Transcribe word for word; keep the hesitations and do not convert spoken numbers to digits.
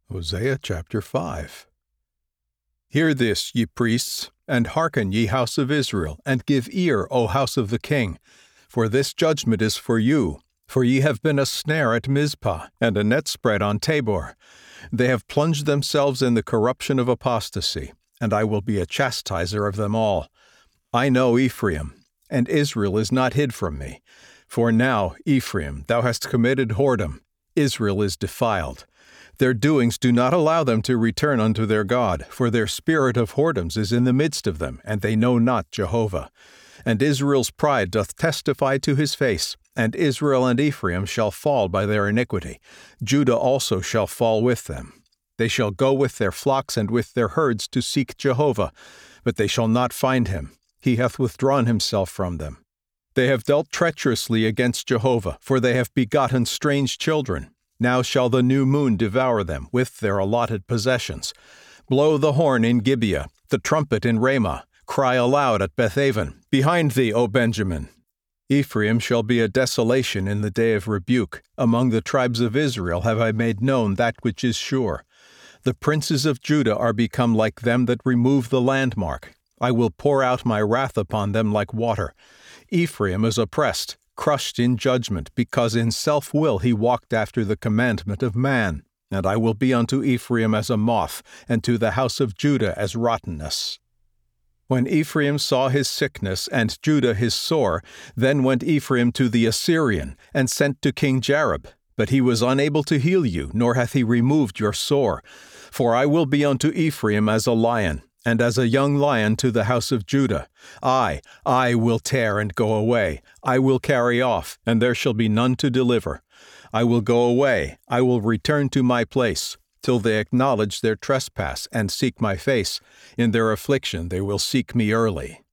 Hosea chapter five. Hear this, ye priests, and hearken, ye house of Israel, and give ear, O house of the king. For this judgment is for you. For ye have been a snare at Mizpah, and a net spread on Tabor. They have plunged themselves in the corruption of apostasy, and I will be a chastiser of them all. I know Ephraim, and Israel is not hid from me. For now, Ephraim, thou hast committed whoredom. Israel is defiled. Their doings do not allow them to return unto their God, for their spirit of whoredoms is in the midst of them, and they know not Jehovah. And Israel's pride doth testify to his face, and Israel and Ephraim shall fall by their iniquity. Judah also shall fall with them. They shall go with their flocks and with their herds to seek Jehovah, but they shall not find him. He hath withdrawn himself from them. They have dealt treacherously against Jehovah, for they have begotten strange children. Now shall the new moon devour them with their allotted possessions. Blow the horn in Gibeah, the trumpet in Ramah. Cry aloud at Bethaven. Behind thee, O Benjamin! Ephraim shall be a desolation in the day of rebuke. Among the tribes of Israel have I made known that which is sure. The princes of Judah are become like them that remove the landmark. I will pour out my wrath upon them like water. Ephraim is oppressed, crushed in judgment, because in self-will he walked after the commandment of man. And I will be unto Ephraim as a moth, and to the house of Judah as rottenness. When Ephraim saw his sickness, and Judah his sore, then went Ephraim to the Assyrian, and sent to King Jareb. But he was unable to heal you, nor hath he removed your sore. For I will be unto Ephraim as a lion, and as a young lion to the house of Judah. I, I will tear and go away. I will carry off, and there shall be none to deliver. I will go away, I will return to my place, till they acknowledge their trespass and seek my face. In their affliction they will seek me early.